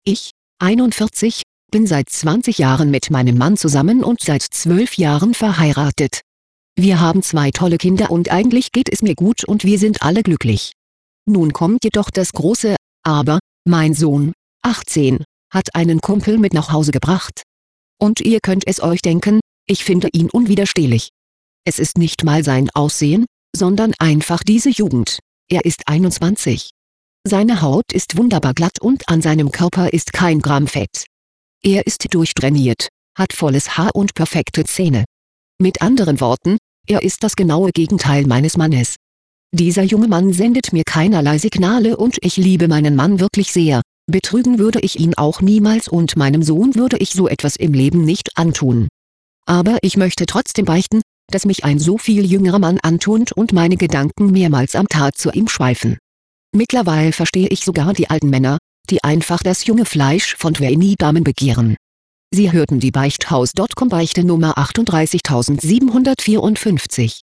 Ich, 41, bin seit 20 Jahren mit meinem Mann zusammen und seit 12 Jahren verheiratet. Wir haben 2 tolle Kinder und eigentlich geht es mir gut und wir sind alle glücklich. Nun kommt jedoch das große Aber: Mein Sohn, 18, hat einen Kumpel mit nach Hause gebracht. Und ihr könnt es euch denken, ich finde ihn unwiderstehlich. Es ist nicht mal sein Aussehen, sondern einfach diese Jugend. Er ist 21. Seine Haut ist wunderbar glatt und an seinem Körper ist kein Gramm Fett. Er ist durchtrainiert, hat volles Haar und perfekte Zähne. Mit anderen Worten, er ist das genaue Gegenteil meines Mannes. Dieser junge Mann sendet mir keinerlei Signale und ich liebe meinen Mann wirklich sehr. Betrügen würde ich ihn auch niemals und meinem Sohn würde ich so etwas im Leben nicht antun. Aber ich möchte trotzdem beichten, dass mich ein so viel jüngerer Mann antut und meine Gedanken mehrmals am Tag zu ihm schweifen. Mittlerweile verstehe ich sogar die alten Männer, die einfach das junge Fleisch von Trainee-Damen begehren. Sie hörten die Beichthaus.com Beichte Nummer 38754.